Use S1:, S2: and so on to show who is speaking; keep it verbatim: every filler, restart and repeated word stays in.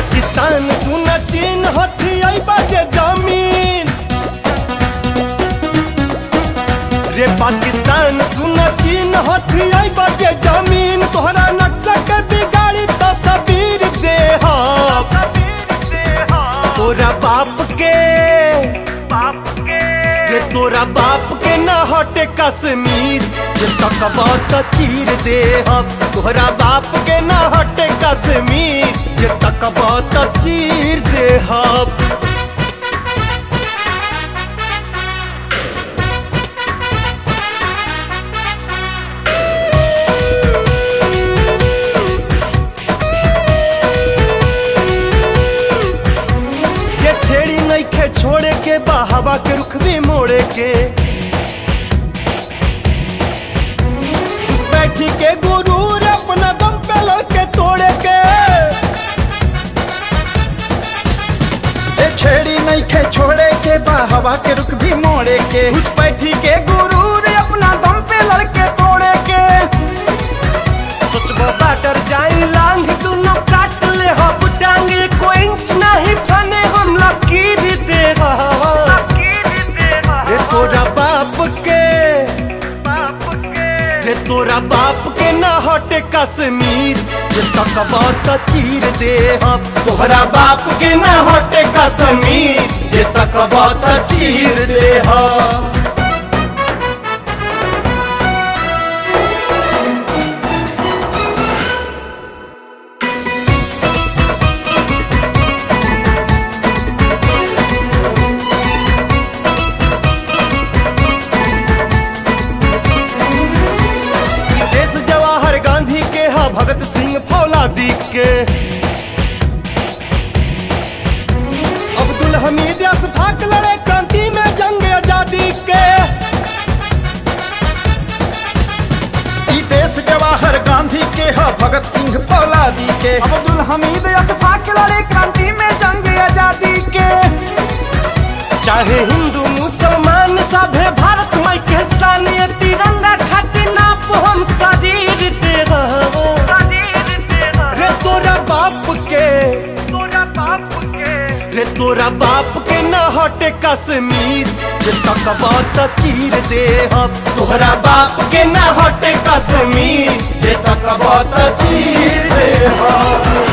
S1: पाकिस्तान सुना चीन हथी आई बाजे जमीन रे पाकिस्तान सुना चीन हथी आई बाजे जमीन तोहरा नक्शा के बिगाड़ी तस्वीर दे तोरा बाप के रे तोरा बाप के ना हटे कश्मीर जे तकबा त चीर दे तोहरा बाप के ना हटे कश्मीर जे तकबा त चीर दे जे छेड़ी नइखे छोड़े के बा हवा के रुख भी मोड़े के उस बैठी के गुरूर अपना दम पे लड़के तोड़े के
S2: जे छेड़ी नहीं खे छोड़े के बा हवा के रुख भी मोड़े के
S1: उस बैठी के
S2: गुरूर अपना दम पे लड़के तोड़े के
S1: सोचबो बाटर जाई लांग दुनो काट ले हब टांगे कोई इंच नहीं फने हम लकीर दे रे तोरा बाप के रे तोरा बाप के ना हटे कश्मीर जे तकबा त चीर दे तोहरा बाप के ना हटे कश्मीर जे तकबा त चीर दे भगत सिंह फौलादी के अब्दुल हमीद अशफाक लड़े क्रांति में जंग आजादी के
S2: ई देश जवाहर गांधी के है भगत सिंह फौलादी के
S1: अब्दुल हमीद अशफाक लड़े क्रांति में जंग आजादी के चाहे हिंदू मुसलमान सभे भारत माई के सानिय तिरंगा खातिर नाप हम शरीर दे रे तोरा बाप के ना हटे कश्मीर जे तकबा त चीर दे तोहरा बाप के ना हटे कश्मीर जे तकबा त चीर दे